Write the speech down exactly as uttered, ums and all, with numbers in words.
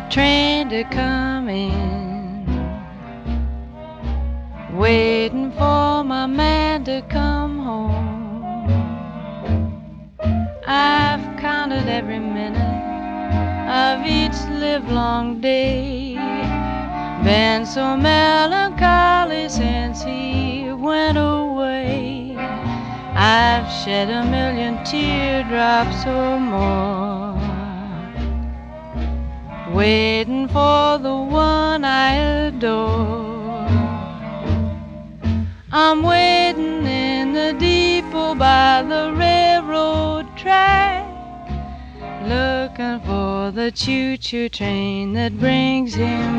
train to come in, waiting for my man to come home. I've counted every minute of each livelong day, been so melancholy since he went away. I've shed a million teardrops or more, waiting for the one I adore. I'm waiting in the depot by the railroad track, looking for the choo-choo train that brings him